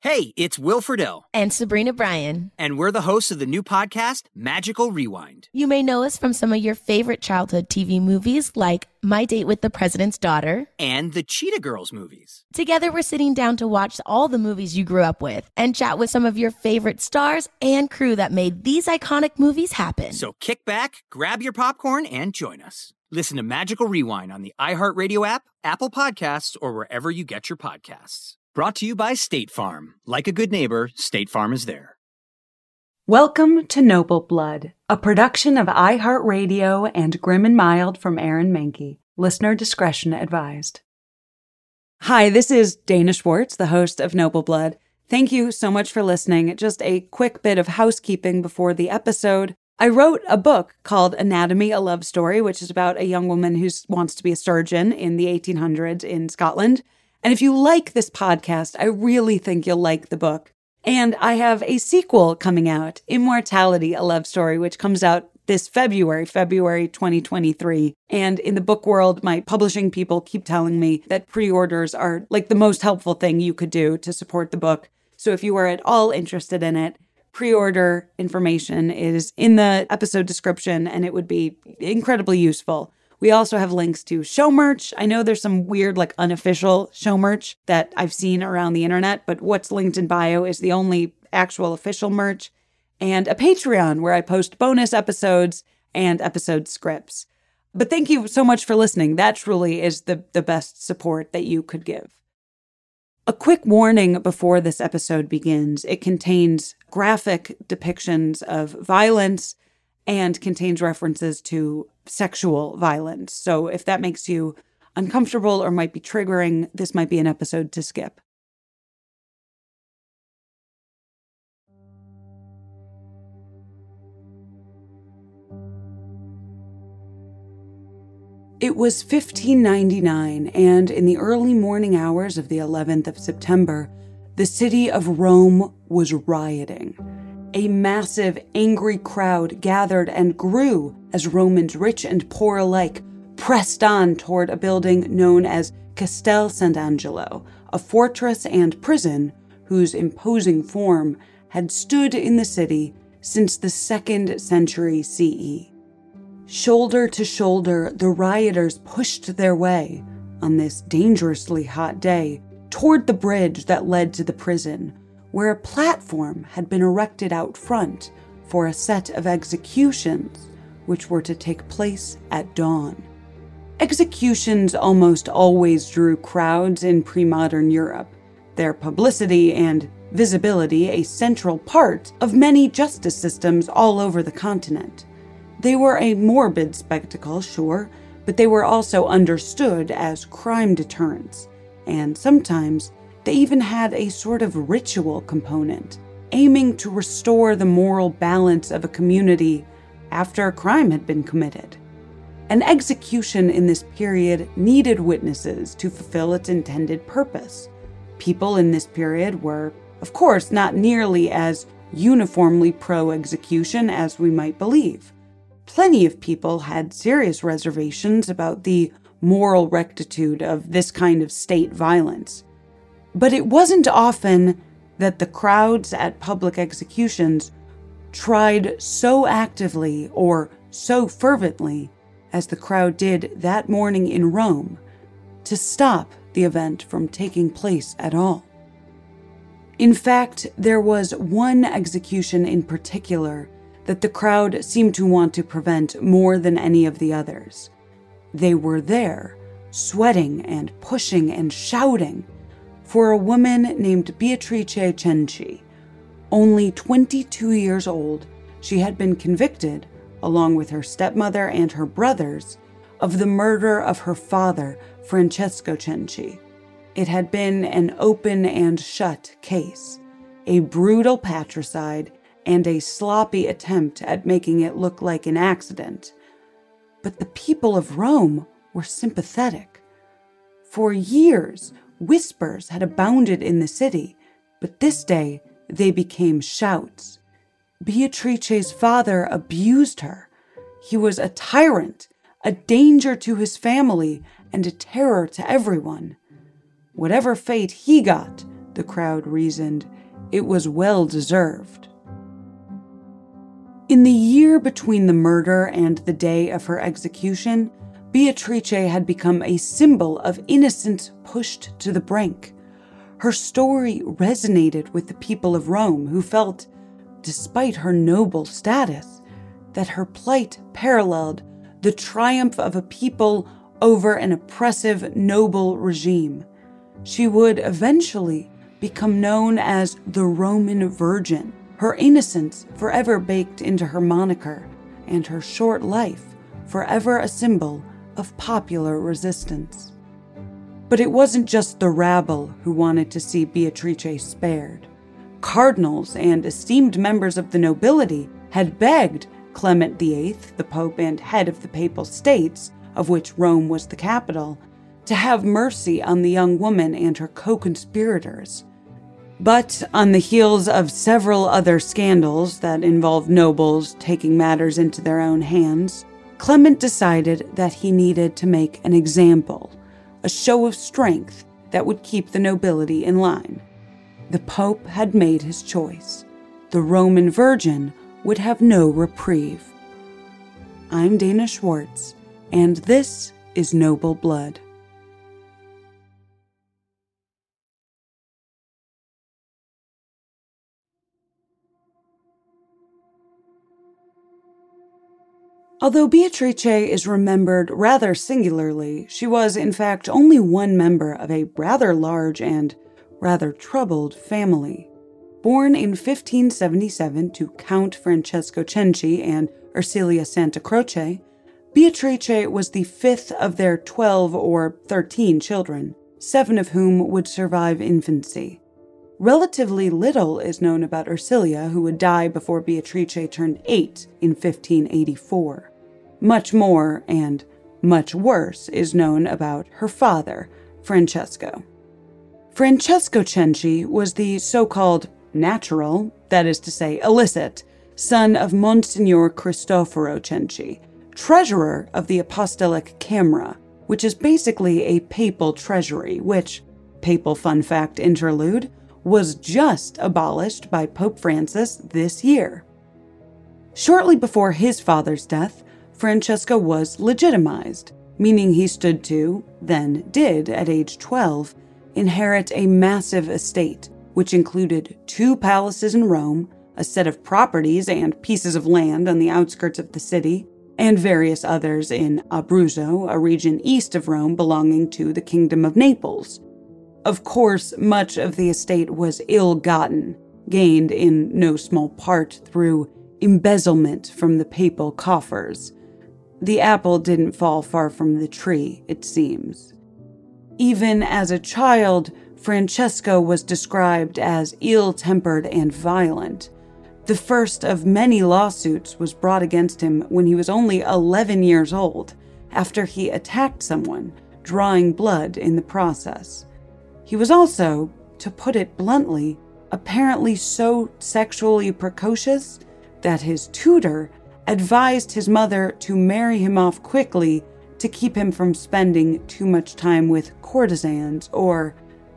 Hey, it's Will Friedle. And Sabrina Bryan. And we're the hosts of the new podcast, Magical Rewind. You may know us from some of your favorite childhood TV movies like My Date with the President's Daughter and the Cheetah Girls movies. Together, we're sitting down to watch all the movies you grew up with and chat with some of your favorite stars and crew that made these iconic movies happen. So kick back, grab your popcorn, and join us. Listen to Magical Rewind on the iHeartRadio app, Apple Podcasts, or wherever you get your podcasts. Brought to you by State Farm. Like a good neighbor, State Farm is there. Welcome to Noble Blood, a production of iHeartRadio and Grim and Mild from Aaron Mahnke. Listener discretion advised. Hi, this is Dana Schwartz, the host of Noble Blood. Thank you so much for listening. Just a quick bit of housekeeping before the episode. I wrote a book called Anatomy, a Love Story, which is about a young woman who wants to be a surgeon in the 1800s in Scotland. And if you like this podcast, I really think you'll like the book. And I have a sequel coming out, Immortality, a Love Story, which comes out this February 2023. And in the book world, my publishing people keep telling me that pre-orders are like the most helpful thing you could do to support the book. So if you are at all interested in it, pre-order information is in the episode description, and it would be incredibly useful. We also have links to show merch. I know there's some weird, unofficial show merch that I've seen around the internet, but what's linked in bio is the only actual official merch. And a Patreon where I post bonus episodes and episode scripts. But thank you so much for listening. That truly is the best support that you could give. A quick warning before this episode begins. It contains graphic depictions of violence and contains references to sexual violence. So if that makes you uncomfortable or might be triggering, this might be an episode to skip. It was 1599, and in the early morning hours of the 11th of September, the city of Rome was rioting. A massive, angry crowd gathered and grew as Romans, rich and poor alike, pressed on toward a building known as Castel Sant'Angelo, a fortress and prison whose imposing form had stood in the city since the 2nd century CE. Shoulder to shoulder, the rioters pushed their way, on this dangerously hot day, toward the bridge that led to the prison, where a platform had been erected out front for a set of executions which were to take place at dawn. Executions almost always drew crowds in pre-modern Europe, their publicity and visibility a central part of many justice systems all over the continent. They were a morbid spectacle, sure, but they were also understood as crime deterrents, and sometimes they even had a sort of ritual component, aiming to restore the moral balance of a community after a crime had been committed. An execution in this period needed witnesses to fulfill its intended purpose. People in this period were, of course, not nearly as uniformly pro-execution as we might believe. Plenty of people had serious reservations about the moral rectitude of this kind of state violence. But it wasn't often that the crowds at public executions tried so actively or so fervently as the crowd did that morning in Rome to stop the event from taking place at all. In fact, there was one execution in particular that the crowd seemed to want to prevent more than any of the others. They were there, sweating and pushing and shouting, for a woman named Beatrice Cenci. Only 22 years old, she had been convicted, along with her stepmother and her brothers, of the murder of her father, Francesco Cenci. It had been an open and shut case, a brutal patricide, and a sloppy attempt at making it look like an accident. But the people of Rome were sympathetic. For years, whispers had abounded in the city, but this day they became shouts. Beatrice's father abused her. He was a tyrant, a danger to his family, and a terror to everyone. Whatever fate he got, the crowd reasoned. It was well deserved. In the year between the murder and the day of her execution, Beatrice had become a symbol of innocence pushed to the brink. Her story resonated with the people of Rome, who felt, despite her noble status, that her plight paralleled the triumph of a people over an oppressive noble regime. She would eventually become known as the Roman Virgin, her innocence forever baked into her moniker, and her short life forever a symbol of popular resistance. But it wasn't just the rabble who wanted to see Beatrice spared. Cardinals and esteemed members of the nobility had begged Clement VIII, the Pope and head of the Papal States, of which Rome was the capital, to have mercy on the young woman and her co-conspirators. But on the heels of several other scandals that involved nobles taking matters into their own hands, Clement decided that he needed to make an example, a show of strength that would keep the nobility in line. The Pope had made his choice. The Roman Virgin would have no reprieve. I'm Dana Schwartz, and this is Noble Blood. Although Beatrice is remembered rather singularly, she was, in fact, only one member of a rather large and rather troubled family. Born in 1577 to Count Francesco Cenci and Ersilia Santa Croce, Beatrice was the fifth of their 12 or 13 children, 7 of whom would survive infancy. Relatively little is known about Ersilia, who would die before Beatrice turned 8 in 1584. Much more, and much worse, is known about her father, Francesco. Francesco Cenci was the so-called natural, that is to say illicit, son of Monsignor Cristoforo Cenci, treasurer of the Apostolic Camera, which is basically a papal treasury, which, papal fun fact interlude, was just abolished by Pope Francis this year. Shortly before his father's death, Francesco was legitimized, meaning he stood to, then did at age 12, inherit a massive estate, which included 2 palaces in Rome, a set of properties and pieces of land on the outskirts of the city, and various others in Abruzzo, a region east of Rome belonging to the Kingdom of Naples. Of course, much of the estate was ill-gotten, gained in no small part through embezzlement from the papal coffers. The apple didn't fall far from the tree, it seems. Even as a child, Francesco was described as ill-tempered and violent. The first of many lawsuits was brought against him when he was only 11 years old, after he attacked someone, drawing blood in the process. He was also, to put it bluntly, apparently so sexually precocious that his tutor advised his mother to marry him off quickly to keep him from spending too much time with courtesans or,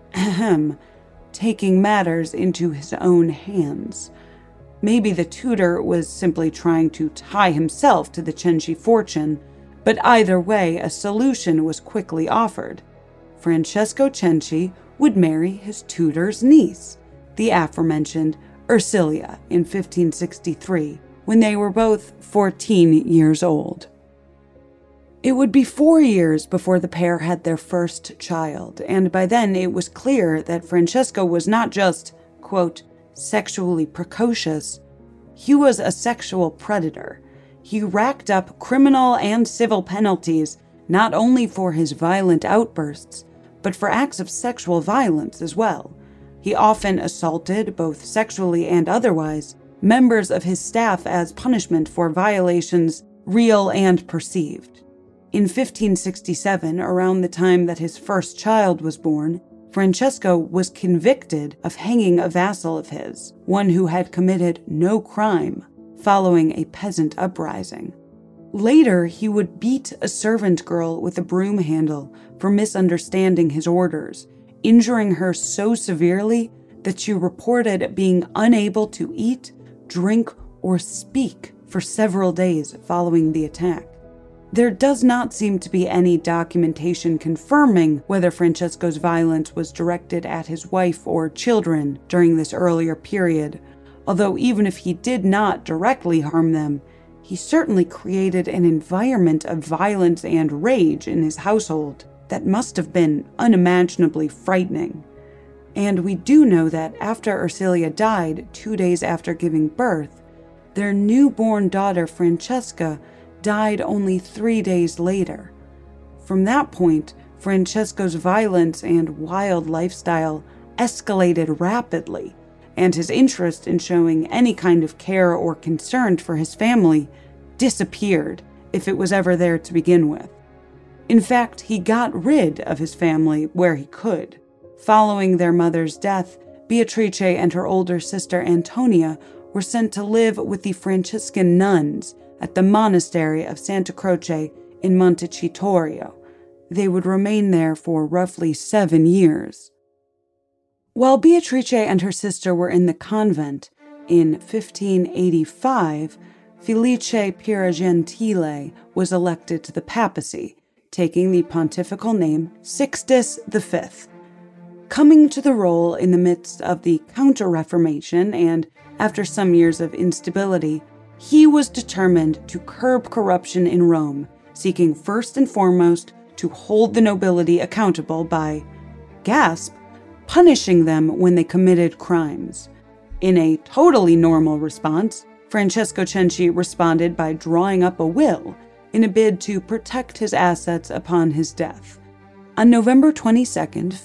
taking matters into his own hands. Maybe the tutor was simply trying to tie himself to the Cenci fortune, but either way, a solution was quickly offered. Francesco Cenci would marry his tutor's niece, the aforementioned Ersilia, in 1563, when they were both 14 years old. It would be 4 years before the pair had their first child, and by then it was clear that Francesco was not just, quote, sexually precocious, he was a sexual predator. He racked up criminal and civil penalties not only for his violent outbursts, but for acts of sexual violence as well. He often assaulted, both sexually and otherwise, members of his staff as punishment for violations real and perceived. In 1567, around the time that his first child was born, Francesco was convicted of hanging a vassal of his, one who had committed no crime, following a peasant uprising. Later, he would beat a servant girl with a broom handle for misunderstanding his orders, injuring her so severely that she reported being unable to eat, drink, or speak for several days following the attack. There does not seem to be any documentation confirming whether Francesco's violence was directed at his wife or children during this earlier period, although even if he did not directly harm them, he certainly created an environment of violence and rage in his household that must have been unimaginably frightening. And we do know that after Ersilia died 2 days after giving birth, their newborn daughter Francesca died only 3 days later. From that point, Francesco's violence and wild lifestyle escalated rapidly, and his interest in showing any kind of care or concern for his family disappeared, if it was ever there to begin with. In fact, he got rid of his family where he could. Following their mother's death, Beatrice and her older sister Antonia were sent to live with the Franciscan nuns at the monastery of Santa Croce in Montecitorio. They would remain there for roughly 7 years. While Beatrice and her sister were in the convent, in 1585, Felice Pieragentile was elected to the papacy, taking the pontifical name Sixtus V. Coming to the role in the midst of the Counter-Reformation and after some years of instability, he was determined to curb corruption in Rome, seeking first and foremost to hold the nobility accountable by, gasp, punishing them when they committed crimes. In a totally normal response, Francesco Cenci responded by drawing up a will in a bid to protect his assets upon his death. On November 22,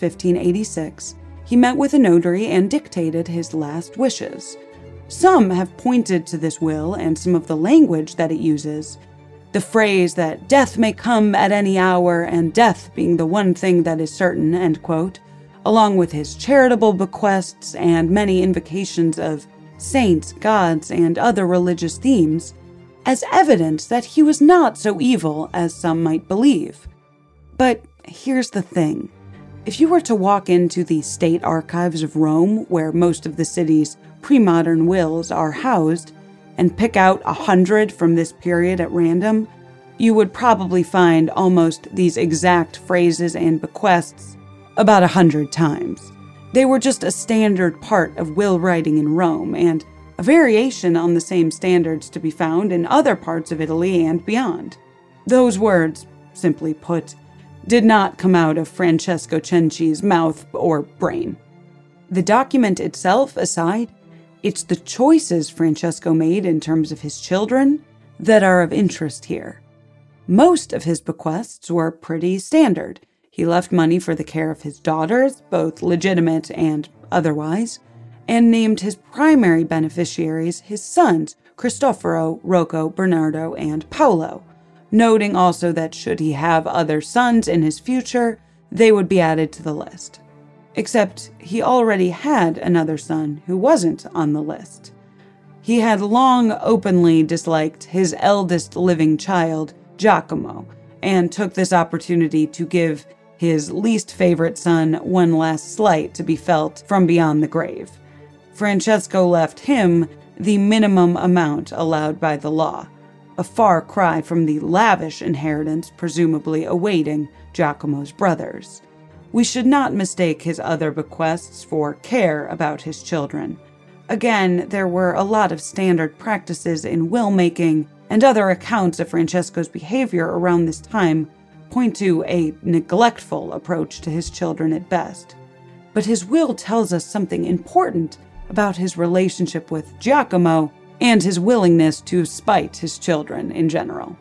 1586, he met with a notary and dictated his last wishes. Some have pointed to this will and some of the language that it uses. The phrase that death may come at any hour and death being the one thing that is certain, end quote, along with his charitable bequests and many invocations of saints, gods, and other religious themes, as evidence that he was not so evil as some might believe. But here's the thing. If you were to walk into the state archives of Rome, where most of the city's pre-modern wills are housed, and pick out 100 from this period at random, you would probably find almost these exact phrases and bequests about 100 times. They were just a standard part of will writing in Rome, and a variation on the same standards to be found in other parts of Italy and beyond. Those words, simply put, did not come out of Francesco Cenci's mouth or brain. The document itself aside, it's the choices Francesco made in terms of his children that are of interest here. Most of his bequests were pretty standard. He left money for the care of his daughters, both legitimate and otherwise, and named his primary beneficiaries his sons, Cristoforo, Rocco, Bernardo, and Paolo, noting also that should he have other sons in his future, they would be added to the list. Except he already had another son who wasn't on the list. He had long openly disliked his eldest living child, Giacomo, and took this opportunity to give his least favorite son one last slight to be felt from beyond the grave. Francesco left him the minimum amount allowed by the law, a far cry from the lavish inheritance presumably awaiting Giacomo's brothers. We should not mistake his other bequests for care about his children. Again, there were a lot of standard practices in will-making, and other accounts of Francesco's behavior around this time point to a neglectful approach to his children at best. But his will tells us something important about his relationship with Giacomo and his willingness to spite his children in general.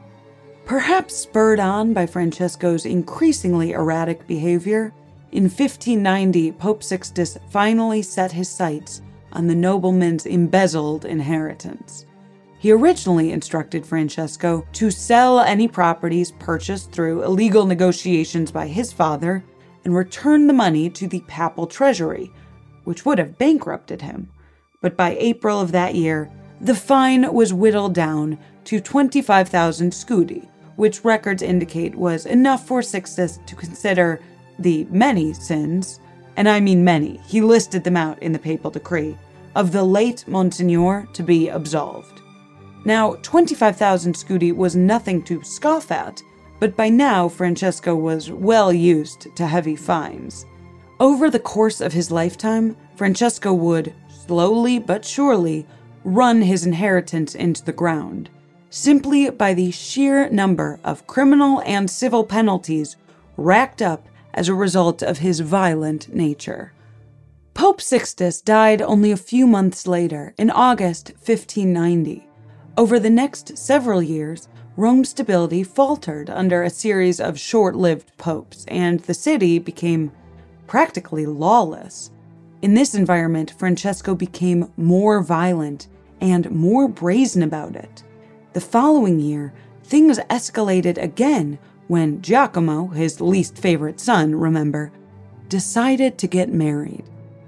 Perhaps spurred on by Francesco's increasingly erratic behavior, in 1590 Pope Sixtus finally set his sights on the nobleman's embezzled inheritance. He originally instructed Francesco to sell any properties purchased through illegal negotiations by his father and return the money to the papal treasury, which would have bankrupted him. But by April of that year, the fine was whittled down to 25,000 scudi, which records indicate was enough for Sixtus to consider the many sins and I mean many, he listed them out in the papal decree, of the late Monsignor to be absolved. Now, 25,000 scudi was nothing to scoff at, but by now Francesco was well used to heavy fines. Over the course of his lifetime, Francesco would, slowly but surely, run his inheritance into the ground, simply by the sheer number of criminal and civil penalties racked up as a result of his violent nature. Pope Sixtus died only a few months later, in August 1590. Over the next several years, Rome's stability faltered under a series of short-lived popes, and the city became practically lawless. In this environment, Francesco became more violent and more brazen about it. The following year, things escalated again when Giacomo, his least favorite son, remember, decided to get married.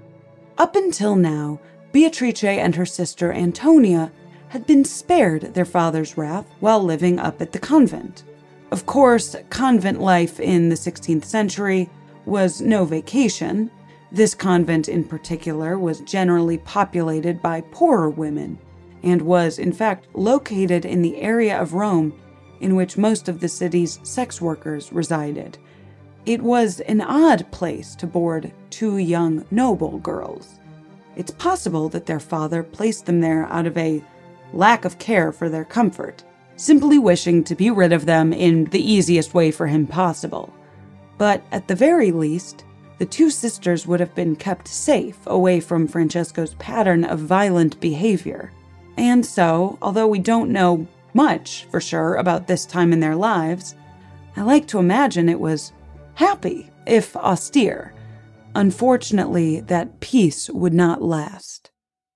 Up until now, Beatrice and her sister Antonia had been spared their father's wrath while living up at the convent. Of course, convent life in the 16th century was no vacation. This convent in particular was generally populated by poorer women, and was in fact located in the area of Rome in which most of the city's sex workers resided. It was an odd place to board two young noble girls. It's possible that their father placed them there out of a lack of care for their comfort, simply wishing to be rid of them in the easiest way for him possible. But at the very least, the two sisters would have been kept safe away from Francesco's pattern of violent behavior. And so, although we don't know much for sure about this time in their lives, I like to imagine it was happy, if austere. Unfortunately, that peace would not last.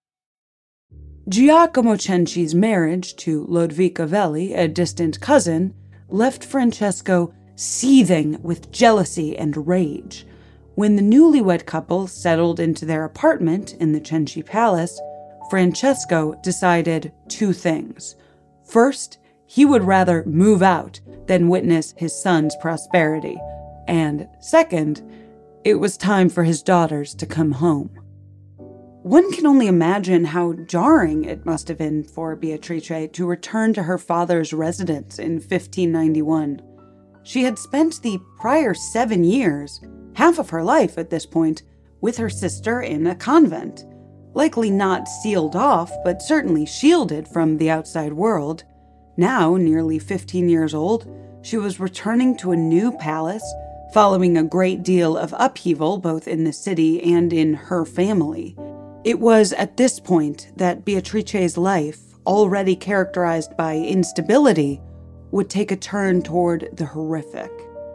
Giacomo Cenci's marriage to Lodovica Velli, a distant cousin, left Francesco seething with jealousy and rage. When the newlywed couple settled into their apartment in the Cenci Palace, Francesco decided two things. First, he would rather move out than witness his son's prosperity. And second, it was time for his daughters to come home. One can only imagine how jarring it must have been for Beatrice to return to her father's residence in 1591. She had spent the prior 7 years, half of her life at this point, with her sister in a convent. Likely not sealed off, but certainly shielded from the outside world. Now, nearly 15 years old, she was returning to a new palace, following a great deal of upheaval both in the city and in her family. It was at this point that Beatrice's life, already characterized by instability, would take a turn toward the horrific.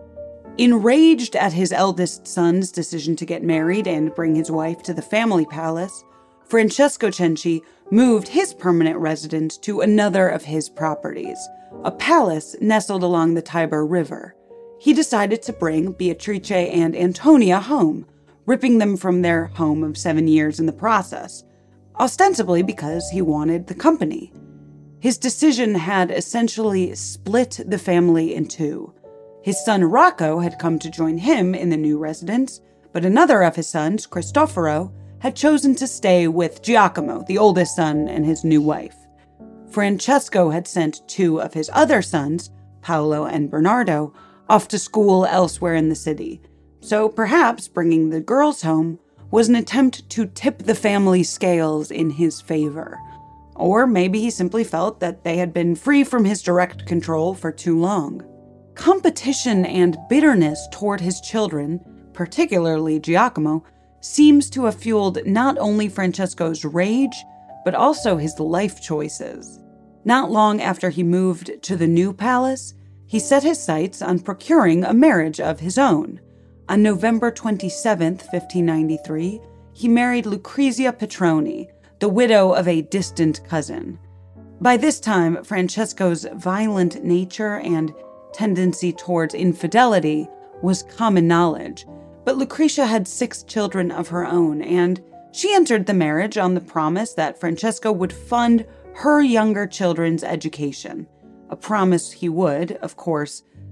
Enraged at his eldest son's decision to get married and bring his wife to the family palace, Francesco Cenci moved his permanent residence to another of his properties, a palace nestled along the Tiber River. He decided to bring Beatrice and Antonia home, ripping them from their home of 7 years in the process, ostensibly because he wanted the company. His decision had essentially split the family in two. His son Rocco had come to join him in the new residence, but another of his sons, Cristoforo, had chosen to stay with Giacomo, the oldest son, and his new wife. Francesco had sent 2 of his other sons, Paolo and Bernardo, off to school elsewhere in the city. So perhaps bringing the girls home was an attempt to tip the family scales in his favor. Or maybe he simply felt that they had been free from his direct control for too long. Competition and bitterness toward his children, particularly Giacomo, seems to have fueled not only Francesco's rage, but also his life choices. Not long after he moved to the new palace, he set his sights on procuring a marriage of his own. On November 27, 1593, he married Lucrezia Petroni, the widow of a distant cousin. By this time, Francesco's violent nature and tendency towards infidelity was common knowledge, but Lucrezia had 6 children of her own, and she entered the marriage on the promise that Francesco would fund her younger children's education, a promise he would, of course,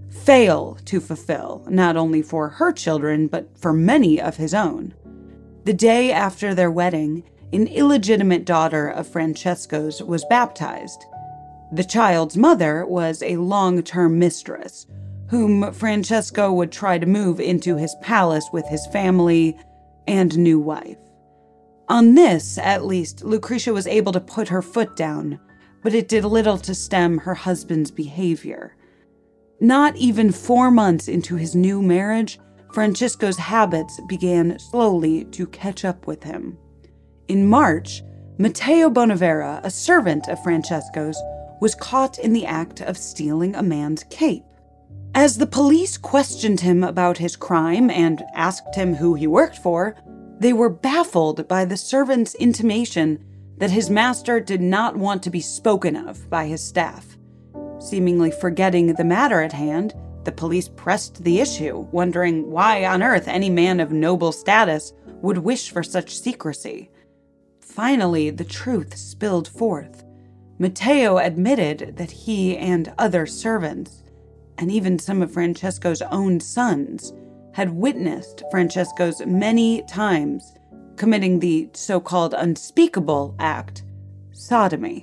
fail to fulfill, not only for her children, but for many of his own. The day after their wedding, an illegitimate daughter of Francesco's was baptized. The child's mother was a long-term mistress, whom Francesco would try to move into his palace with his family and new wife. On this, at least, Lucretia was able to put her foot down, but it did little to stem her husband's behavior. Not even 4 months into his new marriage, Francesco's habits began slowly to catch up with him. In March, Matteo Bonavera, a servant of Francesco's, was caught in the act of stealing a man's cape. As the police questioned him about his crime and asked him who he worked for, they were baffled by the servant's intimation that his master did not want to be spoken of by his staff. Seemingly forgetting the matter at hand, the police pressed the issue, wondering why on earth any man of noble status would wish for such secrecy. Finally, the truth spilled forth. Matteo admitted that he and other servants, and even some of Francesco's own sons, had witnessed Francesco's many times committing the so-called unspeakable act, sodomy.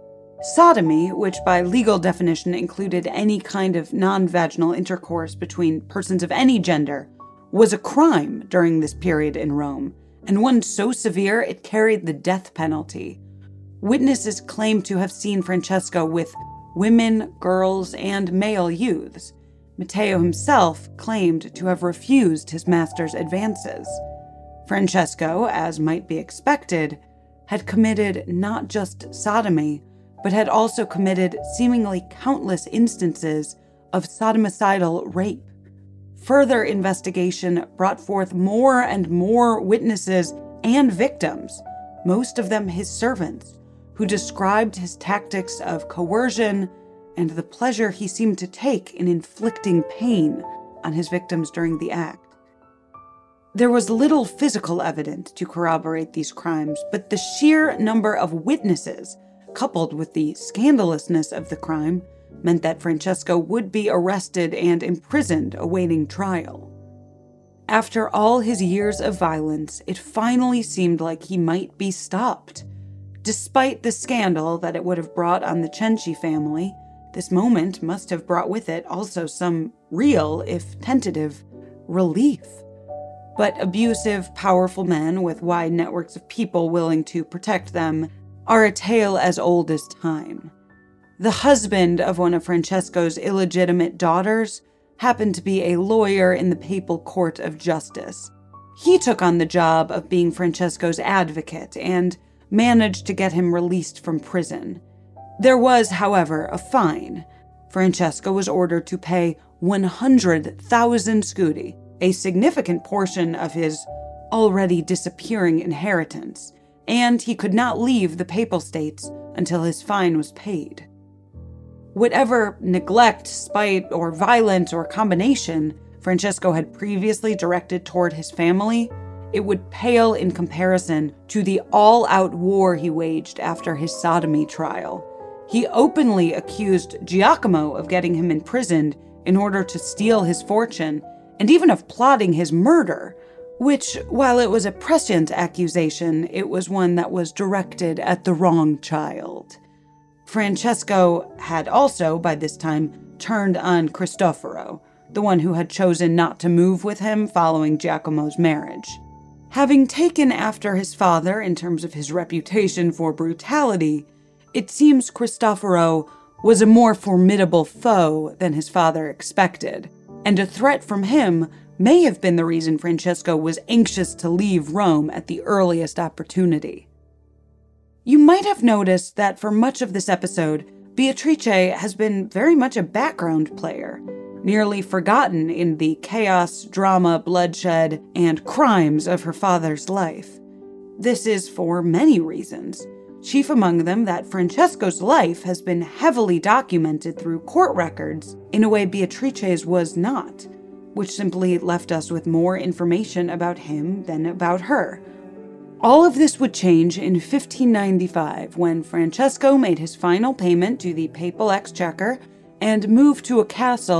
Sodomy, which by legal definition included any kind of non-vaginal intercourse between persons of any gender, was a crime during this period in Rome, and one so severe it carried the death penalty. Witnesses claimed to have seen Francesco with women, girls, and male youths. Matteo himself claimed to have refused his master's advances. Francesco, as might be expected, had committed not just sodomy, but had also committed seemingly countless instances of sodomicidal rape. Further investigation brought forth more and more witnesses and victims, most of them his servants, who described his tactics of coercion and the pleasure he seemed to take in inflicting pain on his victims during the act. There was little physical evidence to corroborate these crimes, but the sheer number of witnesses, coupled with the scandalousness of the crime, meant that Francesco would be arrested and imprisoned awaiting trial. After all his years of violence, it finally seemed like he might be stopped. Despite the scandal that it would have brought on the Cenci family, this moment must have brought with it also some real, if tentative, relief. But abusive, powerful men with wide networks of people willing to protect them are a tale as old as time. The husband of one of Francesco's illegitimate daughters happened to be a lawyer in the Papal Court of Justice. He took on the job of being Francesco's advocate and managed to get him released from prison. There was, however, a fine. Francesco was ordered to pay 100,000 scudi, a significant portion of his already disappearing inheritance, and he could not leave the Papal States until his fine was paid. Whatever neglect, spite, or violence or combination Francesco had previously directed toward his family, it would pale in comparison to the all-out war he waged after his sodomy trial. He openly accused Giacomo of getting him imprisoned in order to steal his fortune, and even of plotting his murder, which, while it was a prescient accusation, it was one that was directed at the wrong child. Francesco had also, by this time, turned on Cristoforo, the one who had chosen not to move with him following Giacomo's marriage. Having taken after his father in terms of his reputation for brutality, it seems Cristoforo was a more formidable foe than his father expected, and a threat from him may have been the reason Francesco was anxious to leave Rome at the earliest opportunity. You might have noticed that for much of this episode, Beatrice has been very much a background player, nearly forgotten in the chaos, drama, bloodshed, and crimes of her father's life. This is for many reasons, chief among them that Francesco's life has been heavily documented through court records in a way Beatrice's was not, which simply left us with more information about him than about her. All of this would change in 1595 when Francesco made his final payment to the papal exchequer and moved to a castle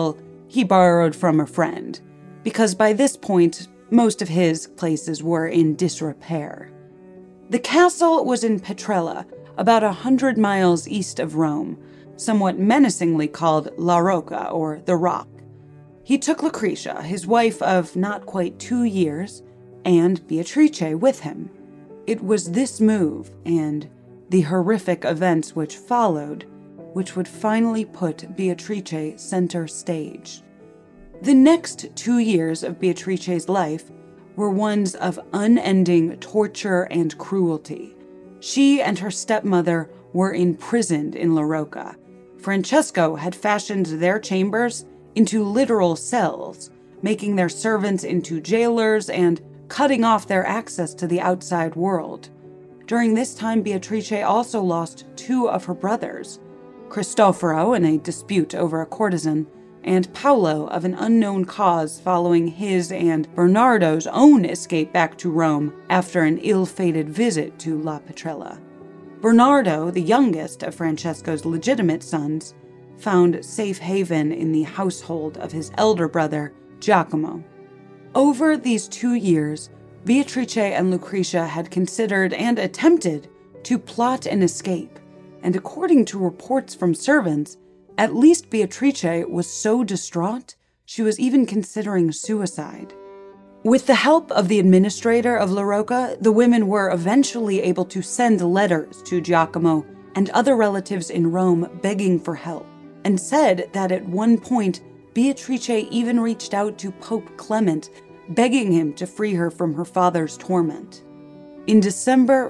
he borrowed from a friend, because by this point, most of his places were in disrepair. The castle was in Petrella, about 100 miles east of Rome, somewhat menacingly called La Rocca, or the Rock. He took Lucretia, his wife of not quite 2 years, and Beatrice with him. It was this move, and the horrific events which followed, which would finally put Beatrice center stage. The next 2 years of Beatrice's life were ones of unending torture and cruelty. She and her stepmother were imprisoned in La Rocca. Francesco had fashioned their chambers into literal cells, making their servants into jailers and cutting off their access to the outside world. During this time, Beatrice also lost 2 of her brothers, Cristoforo in a dispute over a courtesan, and Paolo of an unknown cause following his and Bernardo's own escape back to Rome after an ill-fated visit to La Petrella. Bernardo, the youngest of Francesco's legitimate sons, found safe haven in the household of his elder brother, Giacomo. Over these 2 years, Beatrice and Lucretia had considered and attempted to plot an escape, and according to reports from servants, at least Beatrice was so distraught, she was even considering suicide. With the help of the administrator of La Rocca, the women were eventually able to send letters to Giacomo and other relatives in Rome begging for help, and said that at one point, Beatrice even reached out to Pope Clement, begging him to free her from her father's torment. In December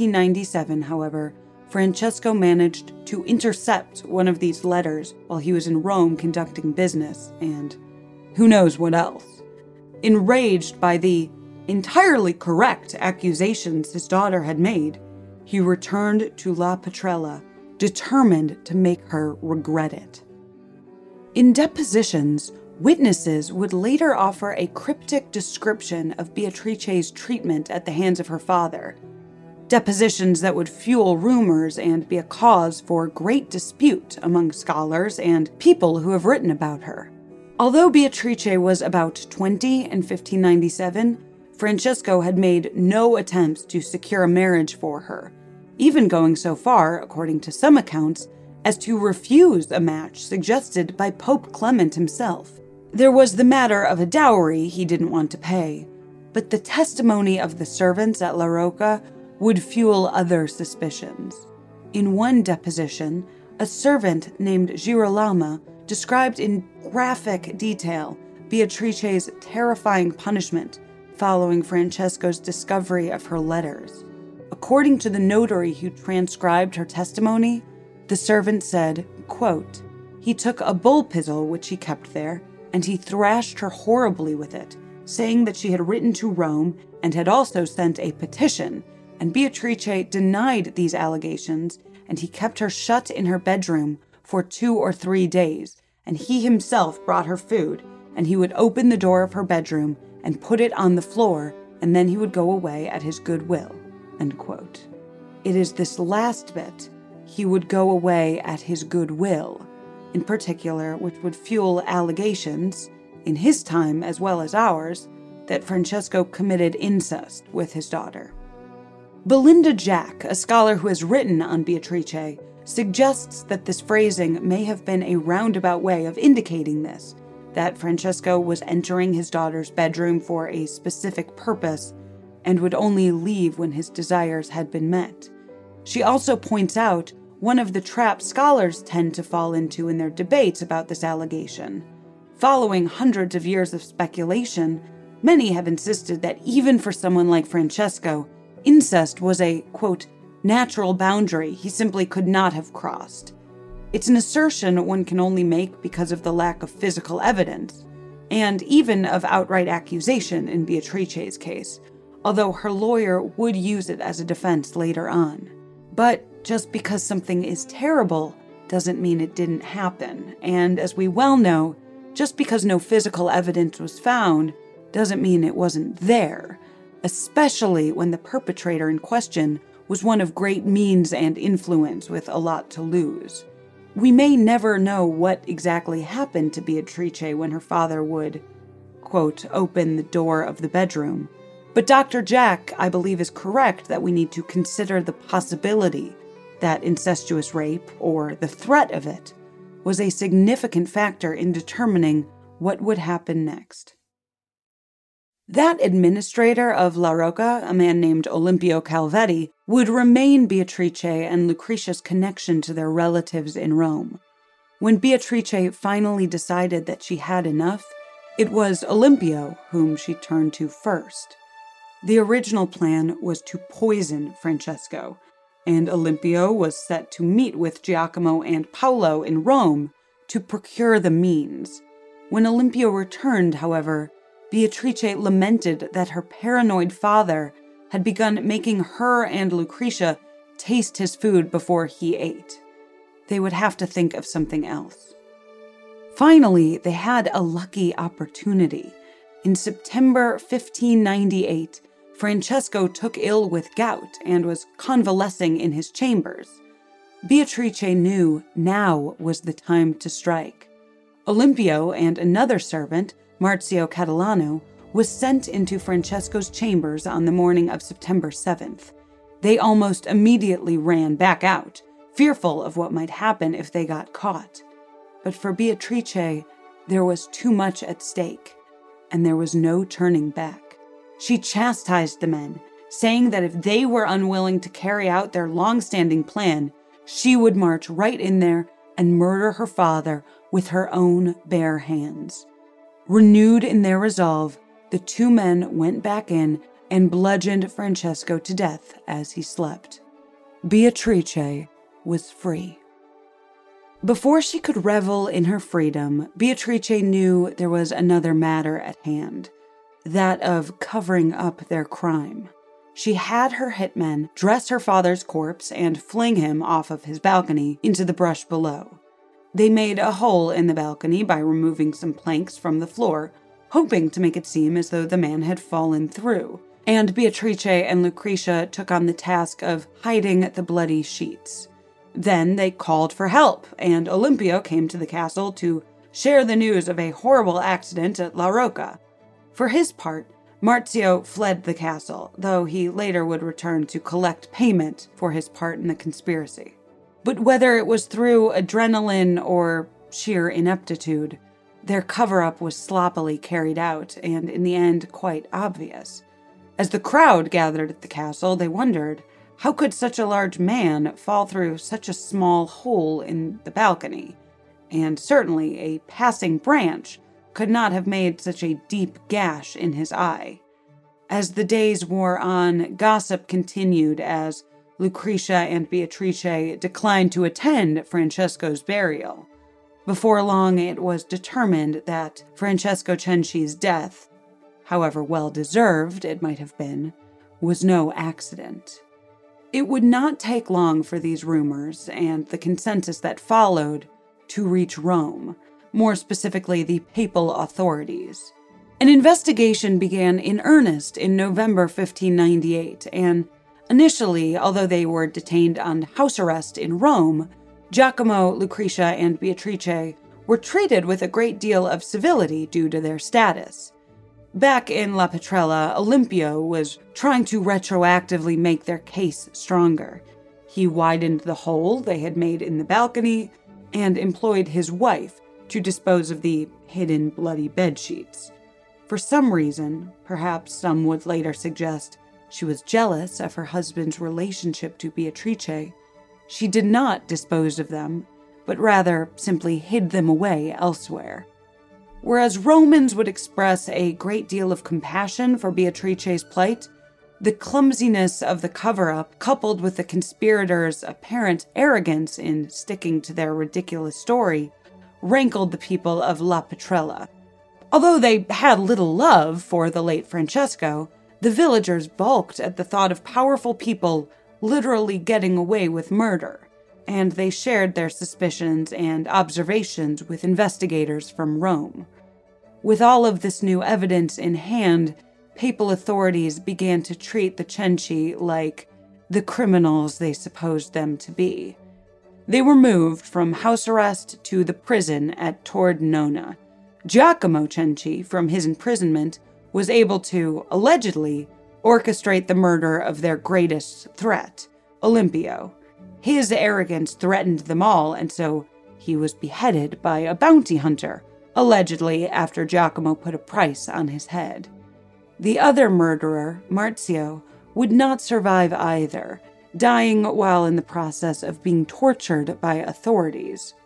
1597, however, Francesco managed to intercept one of these letters while he was in Rome conducting business, and who knows what else. Enraged by the entirely correct accusations his daughter had made, he returned to La Petrella, determined to make her regret it. In depositions, witnesses would later offer a cryptic description of Beatrice's treatment at the hands of her father, depositions that would fuel rumors and be a cause for great dispute among scholars and people who have written about her. Although Beatrice was about 20 in 1597, Francesco had made no attempts to secure a marriage for her, even going so far, according to some accounts, as to refuse a match suggested by Pope Clement himself. There was the matter of a dowry he didn't want to pay, but the testimony of the servants at La Rocca would fuel other suspicions. In one deposition, a servant named Girolamo described in graphic detail Beatrice's terrifying punishment following Francesco's discovery of her letters. According to the notary who transcribed her testimony, the servant said, quote, "He took a bull pizzle which he kept there, and he thrashed her horribly with it, saying that she had written to Rome and had also sent a petition, and Beatrice denied these allegations, and he kept her shut in her bedroom for 2 or 3 days, and he himself brought her food, and he would open the door of her bedroom and put it on the floor, and then he would go away at his good will." End quote. It is this last bit, he would go away at his good will, in particular, which would fuel allegations, in his time as well as ours, that Francesco committed incest with his daughter. Belinda Jack, a scholar who has written on Beatrice, suggests that this phrasing may have been a roundabout way of indicating this, that Francesco was entering his daughter's bedroom for a specific purpose and would only leave when his desires had been met. She also points out one of the traps scholars tend to fall into in their debates about this allegation. Following hundreds of years of speculation, many have insisted that even for someone like Francesco, incest was a, quote, natural boundary he simply could not have crossed. It's an assertion one can only make because of the lack of physical evidence, and even of outright accusation in Beatrice's case, although her lawyer would use it as a defense later on. But just because something is terrible doesn't mean it didn't happen, and as we well know, just because no physical evidence was found doesn't mean it wasn't there, especially when the perpetrator in question was one of great means and influence with a lot to lose. We may never know what exactly happened to Beatrice when her father would, quote, open the door of the bedroom. But Dr. Jack, I believe, is correct that we need to consider the possibility that incestuous rape, or the threat of it, was a significant factor in determining what would happen next. That administrator of La Rocca, a man named Olimpio Calvetti, would remain Beatrice and Lucretia's connection to their relatives in Rome. When Beatrice finally decided that she had enough, it was Olimpio whom she turned to first. The original plan was to poison Francesco, and Olimpio was set to meet with Giacomo and Paolo in Rome to procure the means. When Olimpio returned, however, Beatrice lamented that her paranoid father had begun making her and Lucretia taste his food before he ate. They would have to think of something else. Finally, they had a lucky opportunity. In September 1598, Francesco took ill with gout and was convalescing in his chambers. Beatrice knew now was the time to strike. Olimpio and another servant, Marzio Catalano, was sent into Francesco's chambers on the morning of September 7th. They almost immediately ran back out, fearful of what might happen if they got caught. But for Beatrice, there was too much at stake, and there was no turning back. She chastised the men, saying that if they were unwilling to carry out their long-standing plan, she would march right in there and murder her father with her own bare hands. Renewed in their resolve, the two men went back in and bludgeoned Francesco to death as he slept. Beatrice was free. Before she could revel in her freedom, Beatrice knew there was another matter at hand, that of covering up their crime. She had her hitmen dress her father's corpse and fling him off of his balcony into the brush below. They made a hole in the balcony by removing some planks from the floor, hoping to make it seem as though the man had fallen through, and Beatrice and Lucretia took on the task of hiding the bloody sheets. Then they called for help, and Olimpio came to the castle to share the news of a horrible accident at La Rocca. For his part, Marzio fled the castle, though he later would return to collect payment for his part in the conspiracy. But whether it was through adrenaline or sheer ineptitude, their cover-up was sloppily carried out, and in the end quite obvious. As the crowd gathered at the castle, they wondered, how could such a large man fall through such a small hole in the balcony? And certainly a passing branch could not have made such a deep gash in his eye. As the days wore on, gossip continued as Lucretia and Beatrice declined to attend Francesco's burial. Before long, it was determined that Francesco Cenci's death, however well-deserved it might have been, was no accident. It would not take long for these rumors and the consensus that followed to reach Rome, more specifically the papal authorities. An investigation began in earnest in November 1598, and initially, although they were detained on house arrest in Rome, Giacomo, Lucretia, and Beatrice were treated with a great deal of civility due to their status. Back in La Petrella, Olimpio was trying to retroactively make their case stronger. He widened the hole they had made in the balcony and employed his wife to dispose of the hidden bloody bedsheets. For some reason, perhaps some would later suggest she was jealous of her husband's relationship to Beatrice, she did not dispose of them, but rather simply hid them away elsewhere. Whereas Romans would express a great deal of compassion for Beatrice's plight, the clumsiness of the cover-up, coupled with the conspirators' apparent arrogance in sticking to their ridiculous story, rankled the people of La Petrella. Although they had little love for the late Francesco, the villagers balked at the thought of powerful people literally getting away with murder, and they shared their suspicions and observations with investigators from Rome. With all of this new evidence in hand, papal authorities began to treat the Cenci like the criminals they supposed them to be. They were moved from house arrest to the prison at Tordnona. Giacomo Cenci, from his imprisonment, was able to, allegedly, orchestrate the murder of their greatest threat, Olimpio. His arrogance threatened them all, and so he was beheaded by a bounty hunter, allegedly after Giacomo put a price on his head. The other murderer, Marzio, would not survive either, dying while in the process of being tortured by authorities.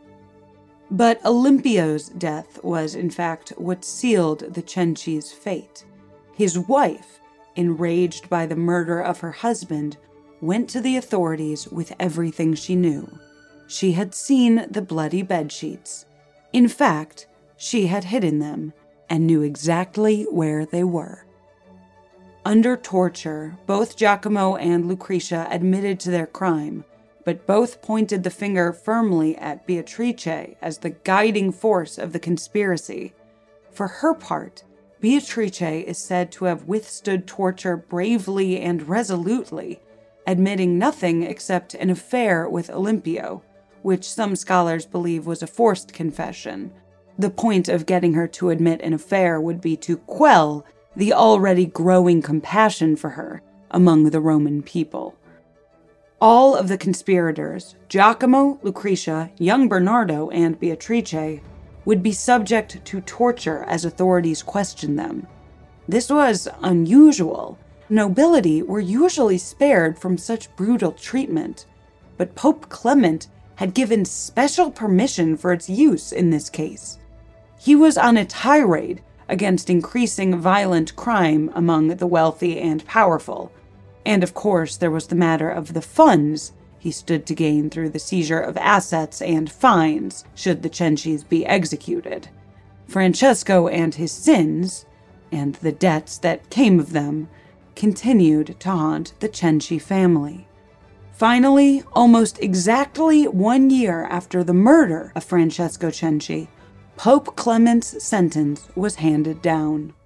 But Olimpio's death was, in fact, what sealed the Cenci's fate. His wife, enraged by the murder of her husband, went to the authorities with everything she knew. She had seen the bloody bedsheets. In fact, she had hidden them and knew exactly where they were. Under torture, both Giacomo and Lucretia admitted to their crime, but both pointed the finger firmly at Beatrice as the guiding force of the conspiracy. For her part, Beatrice is said to have withstood torture bravely and resolutely, admitting nothing except an affair with Olimpio, which some scholars believe was a forced confession. The point of getting her to admit an affair would be to quell the already growing compassion for her among the Roman people. All of the conspirators, Giacomo, Lucretia, young Bernardo, and Beatrice, would be subject to torture as authorities questioned them. This was unusual. Nobility were usually spared from such brutal treatment, but Pope Clement had given special permission for its use in this case. He was on a tirade against increasing violent crime among the wealthy and powerful. And of course, there was the matter of the funds he stood to gain through the seizure of assets and fines should the Cencis be executed. Francesco and his sins, and the debts that came of them, continued to haunt the Cenci family. Finally, almost exactly 1 year after the murder of Francesco Cenci, Pope Clement's sentence was handed down.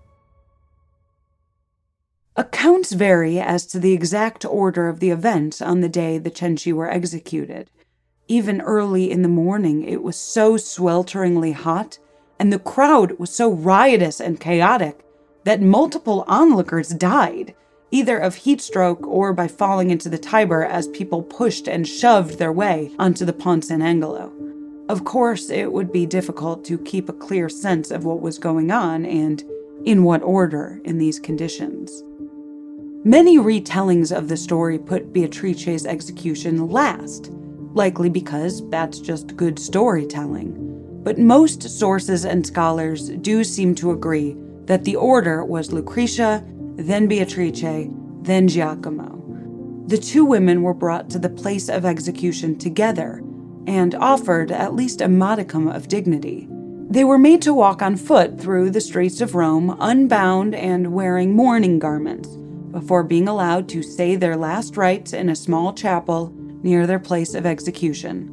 Accounts vary as to the exact order of the events on the day the Cenci were executed. Even early in the morning, it was so swelteringly hot, and the crowd was so riotous and chaotic that multiple onlookers died, either of heat stroke or by falling into the Tiber as people pushed and shoved their way onto the Ponte Sant'Angelo. Of course, it would be difficult to keep a clear sense of what was going on and in what order in these conditions. Many retellings of the story put Beatrice's execution last, likely because that's just good storytelling. But most sources and scholars do seem to agree that the order was Lucretia, then Beatrice, then Giacomo. The two women were brought to the place of execution together and offered at least a modicum of dignity. They were made to walk on foot through the streets of Rome, unbound and wearing mourning garments, before being allowed to say their last rites in a small chapel near their place of execution.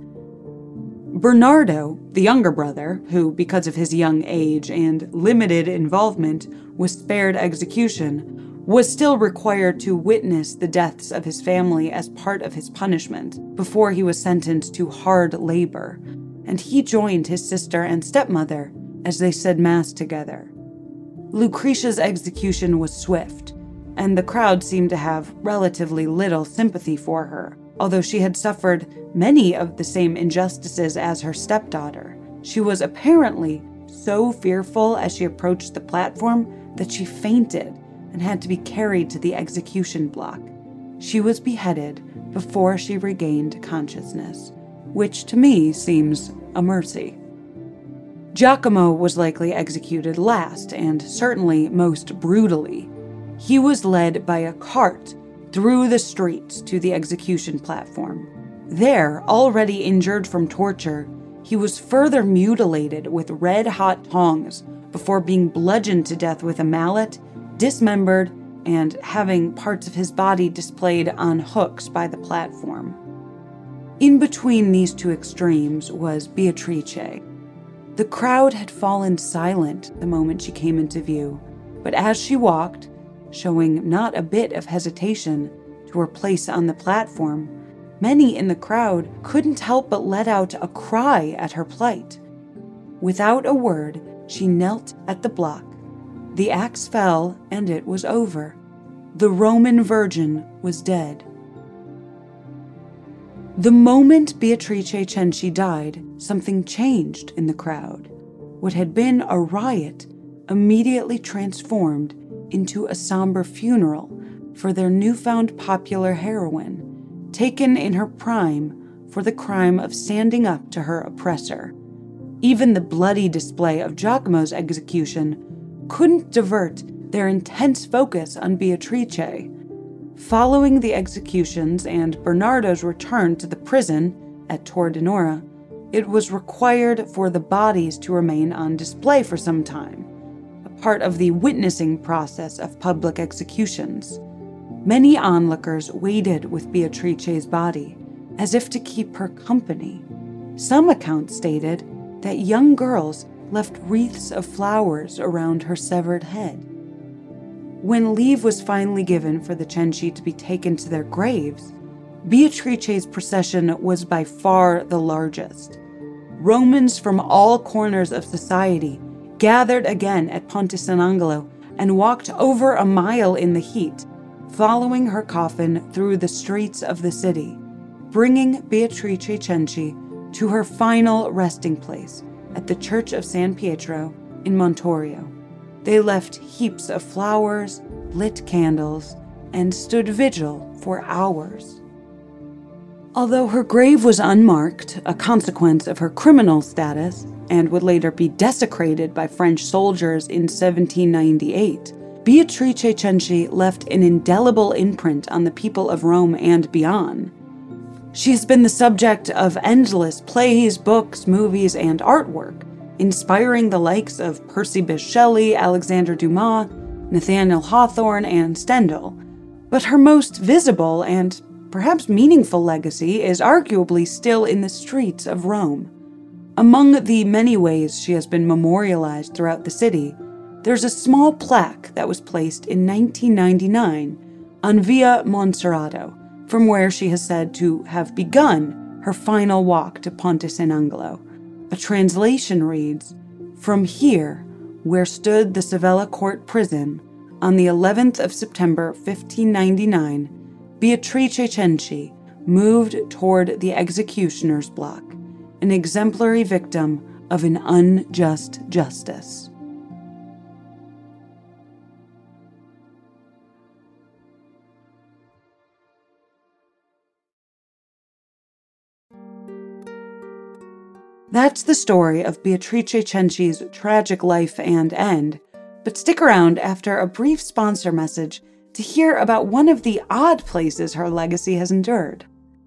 Bernardo, the younger brother, who, because of his young age and limited involvement, was spared execution, was still required to witness the deaths of his family as part of his punishment before he was sentenced to hard labor, and he joined his sister and stepmother as they said Mass together. Lucretia's execution was swift, and the crowd seemed to have relatively little sympathy for her. Although she had suffered many of the same injustices as her stepdaughter, she was apparently so fearful as she approached the platform that she fainted and had to be carried to the execution block. She was beheaded before she regained consciousness, which to me seems a mercy. Giacomo was likely executed last, and certainly most brutally. He was led by a cart through the streets to the execution platform. There, already injured from torture, he was further mutilated with red-hot tongs before being bludgeoned to death with a mallet, dismembered, and having parts of his body displayed on hooks by the platform. In between these two extremes was Beatrice. The crowd had fallen silent the moment she came into view, but as she walked, showing not a bit of hesitation, to her place on the platform, many in the crowd couldn't help but let out a cry at her plight. Without a word, she knelt at the block. The axe fell, and it was over. The Roman Virgin was dead. The moment Beatrice Cenci died, something changed in the crowd. What had been a riot immediately transformed into a somber funeral for their newfound popular heroine, taken in her prime for the crime of standing up to her oppressor. Even the bloody display of Giacomo's execution couldn't divert their intense focus on Beatrice. Following the executions and Bernardo's return to the prison at Tor Denora, it was required for the bodies to remain on display for some time, a part of the witnessing process of public executions. Many onlookers waited with Beatrice's body, as if to keep her company. Some accounts stated that young girls left wreaths of flowers around her severed head. When leave was finally given for the Cenci to be taken to their graves, Beatrice's procession was by far the largest. Romans from all corners of society gathered again at Ponte San Angelo and walked over a mile in the heat, following her coffin through the streets of the city, bringing Beatrice Cenci to her final resting place at the Church of San Pietro in Montorio. They left heaps of flowers, lit candles, and stood vigil for hours. Although her grave was unmarked, a consequence of her criminal status, and would later be desecrated by French soldiers in 1798, Beatrice Cenci left an indelible imprint on the people of Rome and beyond. She has been the subject of endless plays, books, movies, and artwork, inspiring the likes of Percy Bysshe Shelley, Alexander Dumas, Nathaniel Hawthorne, and Stendhal. But her most visible and perhaps meaningful legacy is arguably still in the streets of Rome. Among the many ways she has been memorialized throughout the city, there's a small plaque that was placed in 1999 on Via Monserrato, from where she is said to have begun her final walk to Ponte San Angelo. A translation reads, "From here, where stood the Sevilla Court prison, on the 11th of September 1599, Beatrice Cenci moved toward the executioner's block, an exemplary victim of an unjust justice." That's the story of Beatrice Cenci's tragic life and end, but stick around after a brief sponsor message to hear about one of the odd places her legacy has endured.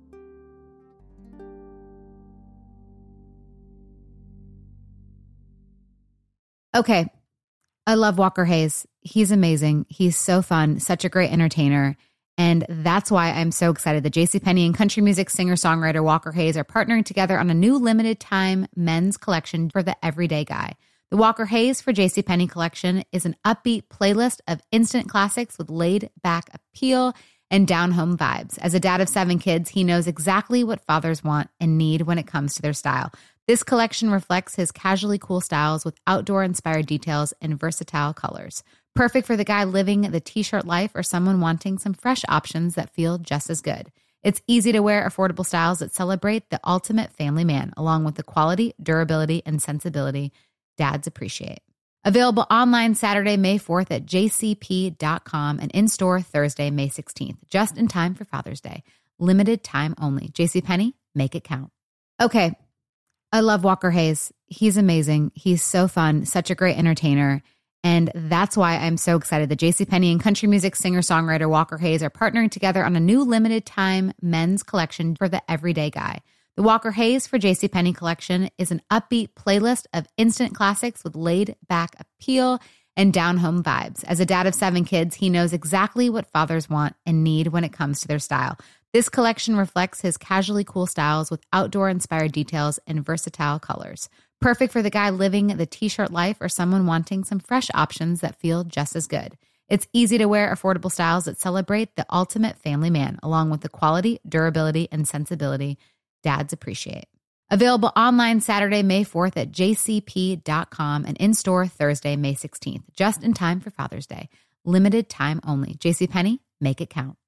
Okay, I love Walker Hayes. He's amazing. He's so fun, such a great entertainer. And that's why I'm so excited that JCPenney and country music singer-songwriter Walker Hayes are partnering together on a new limited-time men's collection for the everyday guy. The Walker Hayes for JCPenney collection is an upbeat playlist of instant classics with laid-back appeal and down-home vibes. As a dad of 7 kids, he knows exactly what fathers want and need when it comes to their style. This collection reflects his casually cool styles with outdoor-inspired details and versatile colors. Perfect for the guy living the t-shirt life or someone wanting some fresh options that feel just as good. It's easy to wear, affordable styles that celebrate the ultimate family man, along with the quality, durability, and sensibility dads appreciate. Available online Saturday, May 4th at jcp.com and in-store Thursday, May 16th, just in time for Father's Day. Limited time only. JCPenney, make it count. Okay, I love Walker Hayes. He's amazing. He's so fun, such a great entertainer. And that's why I'm so excited that JCPenney and country music singer-songwriter Walker Hayes are partnering together on a new limited-time men's collection for the everyday guy. The Walker Hayes for JCPenney collection is an upbeat playlist of instant classics with laid-back appeal and down-home vibes. As a dad of 7 kids, he knows exactly what fathers want and need when it comes to their style. This collection reflects his casually cool styles with outdoor-inspired details and versatile colors. Perfect for the guy living the t-shirt life or someone wanting some fresh options that feel just as good. It's easy to wear, affordable styles that celebrate the ultimate family man, along with the quality, durability, and sensibility dads appreciate. Available online Saturday, May 4th at jcp.com and in-store Thursday, May 16th, just in time for Father's Day. Limited time only. JCPenney, make it count.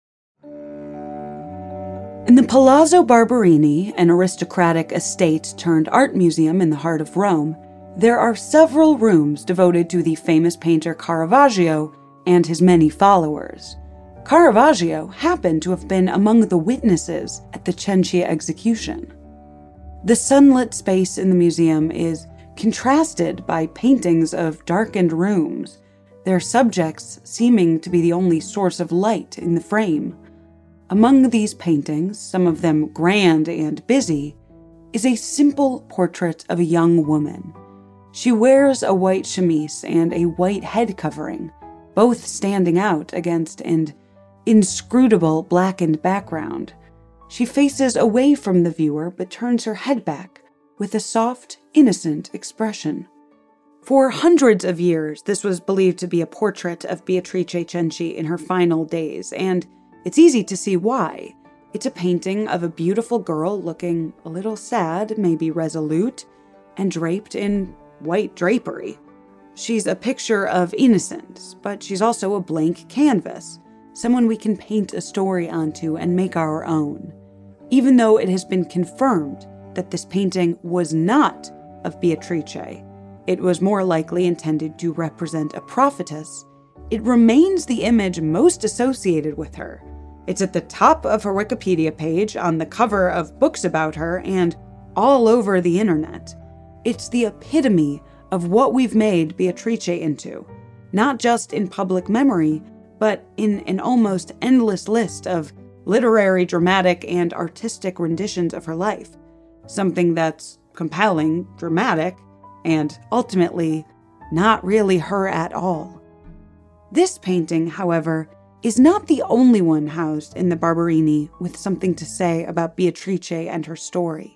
In the Palazzo Barberini, an aristocratic estate turned art museum in the heart of Rome, there are several rooms devoted to the famous painter Caravaggio and his many followers. Caravaggio happened to have been among the witnesses at the Cenci execution. The sunlit space in the museum is contrasted by paintings of darkened rooms, their subjects seeming to be the only source of light in the frame. Among these paintings, some of them grand and busy, is a simple portrait of a young woman. She wears a white chemise and a white head covering, both standing out against an inscrutable blackened background. She faces away from the viewer but turns her head back with a soft, innocent expression. For hundreds of years, this was believed to be a portrait of Beatrice Cenci in her final days, and it's easy to see why. It's a painting of a beautiful girl looking a little sad, maybe resolute, and draped in white drapery. She's a picture of innocence, but she's also a blank canvas, someone we can paint a story onto and make our own. Even though it has been confirmed that this painting was not of Beatrice, it was more likely intended to represent a prophetess, it remains the image most associated with her. It's at the top of her Wikipedia page, on the cover of books about her, and all over the internet. It's the epitome of what we've made Beatrice into, not just in public memory, but in an almost endless list of literary, dramatic, and artistic renditions of her life. Something that's compelling, dramatic, and ultimately not really her at all. This painting, however, is not the only one housed in the Barberini with something to say about Beatrice and her story.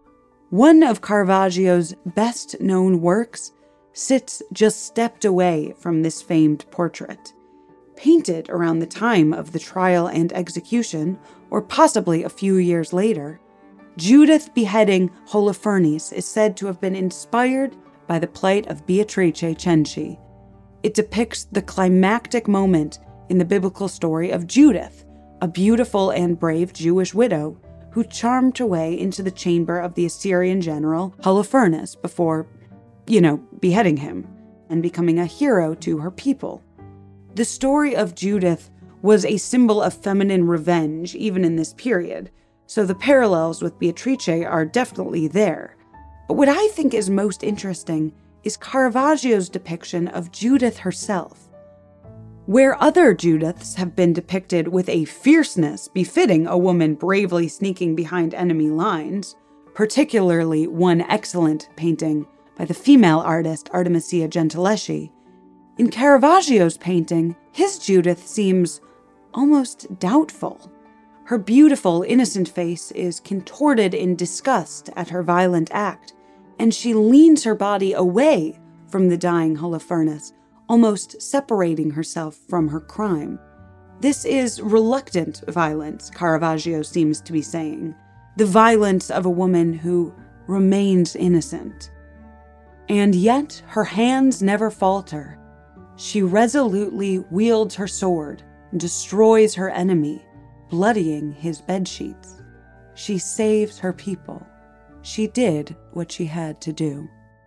One of Caravaggio's best-known works sits just stepped away from this famed portrait. Painted around the time of the trial and execution, or possibly a few years later, Judith beheading Holofernes is said to have been inspired by the plight of Beatrice Cenci. It depicts the climactic moment in the biblical story of Judith, a beautiful and brave Jewish widow who charmed her way into the chamber of the Assyrian general Holofernes before, beheading him and becoming a hero to her people. The story of Judith was a symbol of feminine revenge even in this period, so the parallels with Beatrice are definitely there. But what I think is most interesting is Caravaggio's depiction of Judith herself. Where other Judiths have been depicted with a fierceness befitting a woman bravely sneaking behind enemy lines, particularly one excellent painting by the female artist Artemisia Gentileschi, in Caravaggio's painting, his Judith seems almost doubtful. Her beautiful, innocent face is contorted in disgust at her violent act, and she leans her body away from the dying Holofernes, almost separating herself from her crime. This is reluctant violence, Caravaggio seems to be saying, the violence of a woman who remains innocent. And yet her hands never falter. She resolutely wields her sword and destroys her enemy, bloodying his bedsheets. She saves her people. She did what she had to do.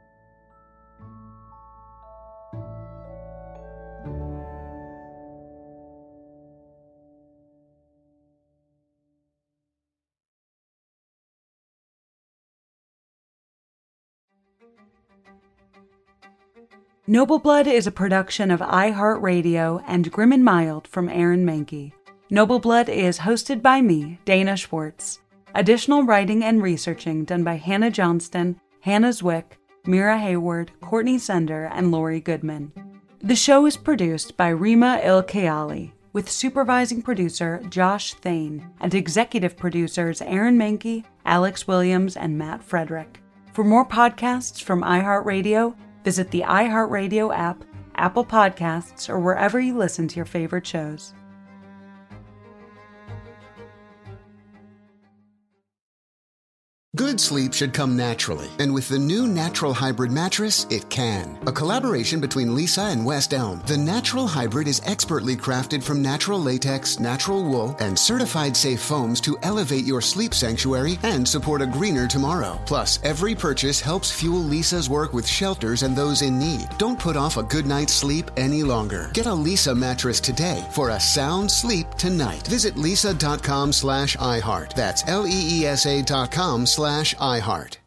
Noble Blood is a production of iHeartRadio and Grim and Mild from Aaron Mahnke. Noble Blood is hosted by me, Dana Schwartz. Additional writing and researching done by Hannah Johnston, Hannah Zwick, Mira Hayward, Courtney Sender, and Lori Goodman. The show is produced by Rima Il-Kayali, with supervising producer Josh Thane and executive producers Aaron Mahnke, Alex Williams, and Matt Frederick. For more podcasts from iHeartRadio, visit the iHeartRadio app, Apple Podcasts, or wherever you listen to your favorite shows. Good sleep should come naturally, and with the new Natural Hybrid mattress, it can. A collaboration between Lisa and West Elm, the Natural Hybrid is expertly crafted from natural latex, natural wool, and certified safe foams to elevate your sleep sanctuary and support a greener tomorrow. Plus, every purchase helps fuel Lisa's work with shelters and those in need. Don't put off a good night's sleep any longer. Get a Lisa mattress today for a sound sleep tonight. Visit lisa.com/iHeart. That's LEESA.com/iHeart.